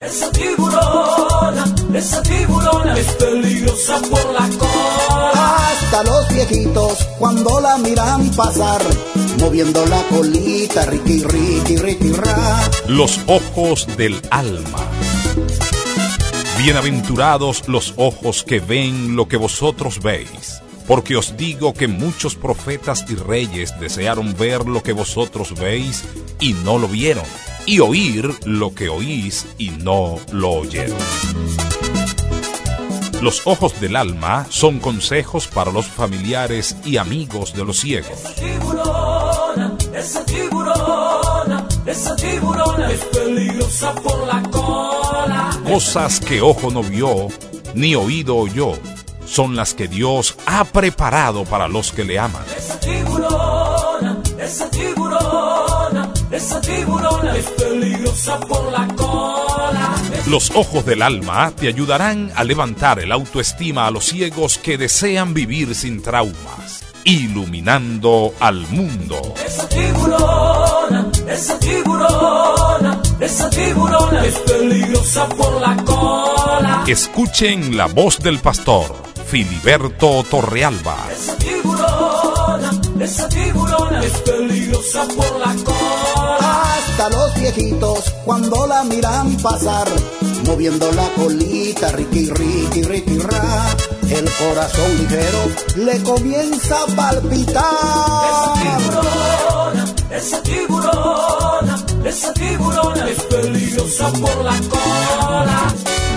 Esa tiburona es peligrosa por la cola. Hasta los viejitos cuando la miran pasar, moviendo la colita, riqui, riqui, riqui, ra. Los ojos del alma. Bienaventurados los ojos que ven lo que vosotros veis, porque os digo que muchos profetas y reyes desearon ver lo que vosotros veis y no lo vieron, y oír lo que oís y no lo oyeron. Los ojos del alma son consejos para los familiares y amigos de los ciegos. Esa tiburona es peligrosa por la cola. Cosas que ojo no vio, ni oído oyó, son las que Dios ha preparado para los que le aman. Esa tiburona es peligrosa por la cola. Los ojos del alma te ayudarán a levantar el autoestima a los ciegos que desean vivir sin traumas, iluminando al mundo. Esa tiburona es peligrosa por la cola. Escuchen la voz del pastor Filiberto Torrealba. Esa tiburona es peligrosa por la cola. Hasta los viejitos cuando la miran pasar, moviendo la colita, riqui, riqui, riqui, ra. El corazón ligero le comienza a palpitar. Esa tiburona es peligrosa por la cola.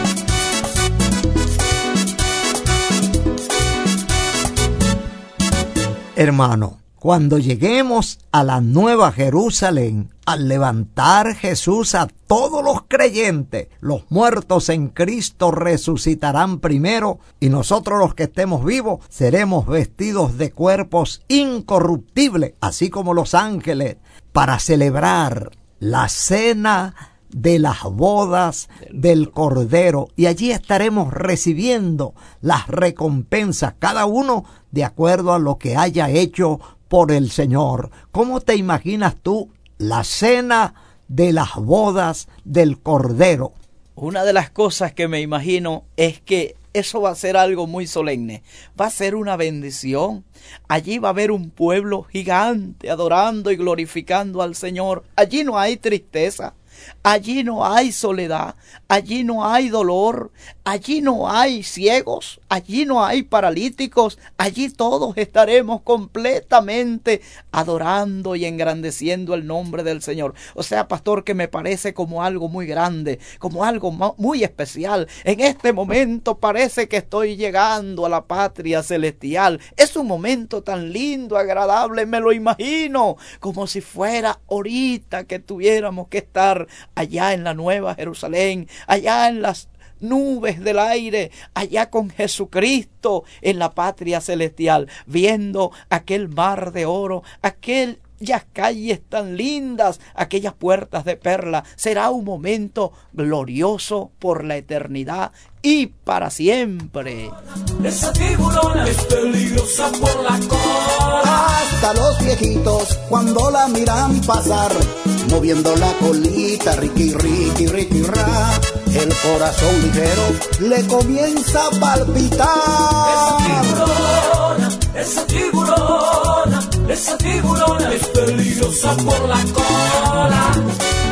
Hermano, cuando lleguemos a la Nueva Jerusalén, al levantar Jesús a todos los creyentes, los muertos en Cristo resucitarán primero y nosotros los que estemos vivos seremos vestidos de cuerpos incorruptibles, así como los ángeles, para celebrar la cena de las bodas del Cordero, y allí estaremos recibiendo las recompensas, cada uno de acuerdo a lo que haya hecho por el Señor. ¿Cómo te imaginas tú la cena de las bodas del Cordero? Una de las cosas que me imagino es que eso va a ser algo muy solemne, va a ser una bendición. Allí va a haber un pueblo gigante adorando y glorificando al Señor. Allí no hay tristeza. Allí no hay soledad, allí no hay dolor, allí no hay ciegos, allí no hay paralíticos, allí todos estaremos completamente adorando y engrandeciendo el nombre del Señor. O sea, pastor, que me parece como algo muy grande, como algo muy especial. En este momento parece que estoy llegando a la patria celestial. Es un momento tan lindo, agradable, me lo imagino, como si fuera ahorita que tuviéramos que estar allá en la Nueva Jerusalén, allá en las nubes del aire, allá con Jesucristo en la patria celestial, viendo aquel mar de oro, aquellas calles tan lindas, aquellas puertas de perla. Será un momento glorioso por la eternidad y para siempre. Esa tiburona es peligrosa por la cola. Hasta los viejitos cuando la miran pasar, moviendo la colita, riqui, riqui, riqui, ra. El corazón ligero le comienza a palpitar. Esa tiburona es peligrosa por la cola.